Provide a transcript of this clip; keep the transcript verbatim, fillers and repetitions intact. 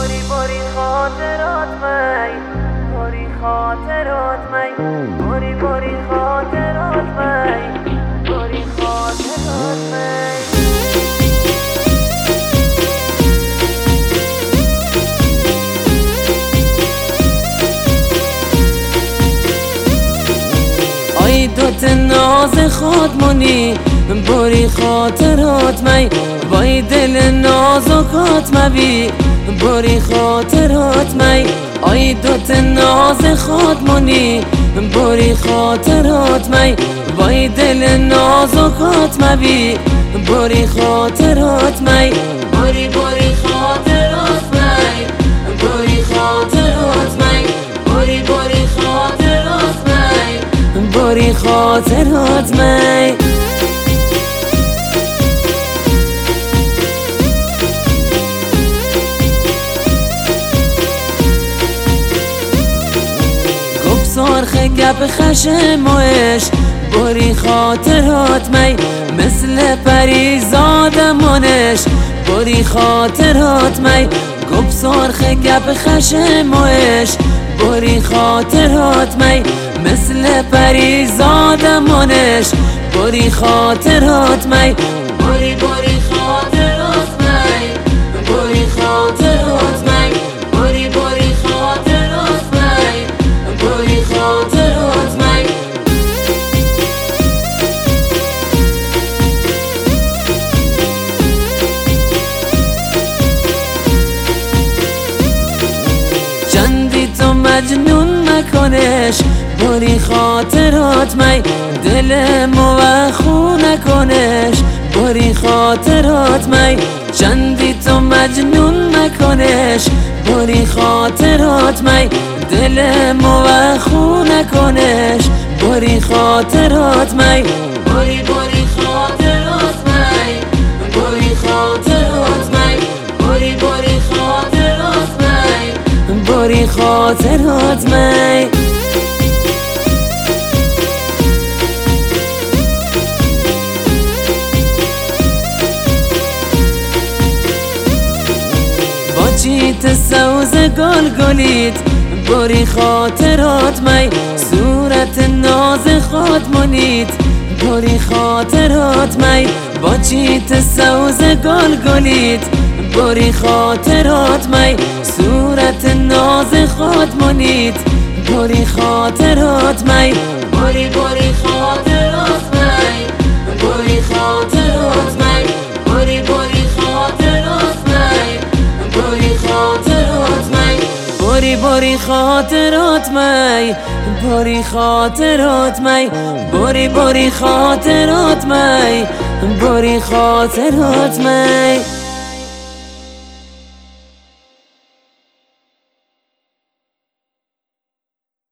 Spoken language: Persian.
باری باری خاطرات می باری خاطرات می باری باری خاطرات می باری خاطرات می آی دوت ناز خودمونی باری خاطرات می وای دل نازکات مبی باری خاطرات می آی دوت ناز خودمونی باری خاطرات می وای دل نازکات مبی باری خاطرات می باری باری خاطرات می باری خاطرات می باری باری خاطرات می باری خاطرات می سرخ گپ خشم و عشق باری خاطرات می مثل پریزادمانش باری خاطرات می گپ سرخ گپ خشم و عشق باری خاطرات می مثل پریزادمانش باری خاطرات می باری باری خاطرات می باری خاطرات می باری باری خاطرات می باری خاطرات می چندی تو مجنون مکنش باری خاطرات می دل موخو نکنش باری خاطرات می چندی تو مجنون مکنش باری خاطرات می دل موخو نکنش باری خاطرات می باری باری خاطرات می باری خاطرات می باری باری خاطرات می باری خاطرات می با چیت سوز گل گلیت باری خاطرات می صورت ناز خودمونیت باری خاطرات می با چیت سوز گل گلیت باری خاطرات می صورت ناز خودمونیت باری خاطرات می باری باری خاطرات می باری خاطرات می باری باری خاطرات می باری خاطرات می باری باری خاطرات می باری خاطرات می باری باری خاطرات می باری خاطرات می